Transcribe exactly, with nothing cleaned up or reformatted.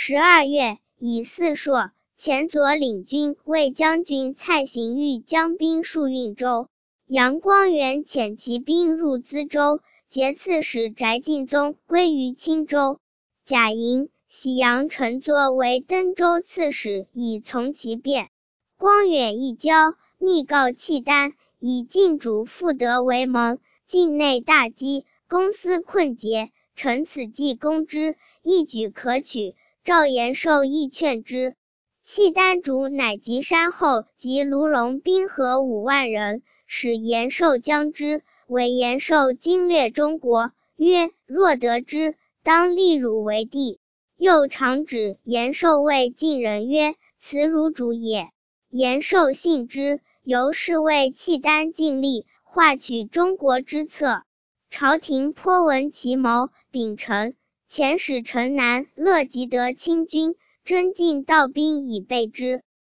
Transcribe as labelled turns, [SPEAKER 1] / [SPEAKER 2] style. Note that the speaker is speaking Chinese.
[SPEAKER 1] 十二月，以四硕、前左领军卫将军蔡行玉将兵戍运州。杨光远遣骑兵入淄州，节刺史翟敬宗归于青州。贾莹、喜阳乘坐为登州刺史，以从其变。光远一交，密告契丹，以晋主复得为盟，境内大饥，公私困竭，臣此计攻之，一举可取。赵延寿亦劝之。契丹主乃及山后及卢龙兵合五万人，使延寿将之。为延寿经略中国，曰：若得之，当立汝为帝。又常指延寿谓晋人曰：此汝主也。延寿信之，由是为契丹尽力，化取中国之策。朝廷颇闻其谋，秉承。遣使城南乐即得清军，征进道兵以备之。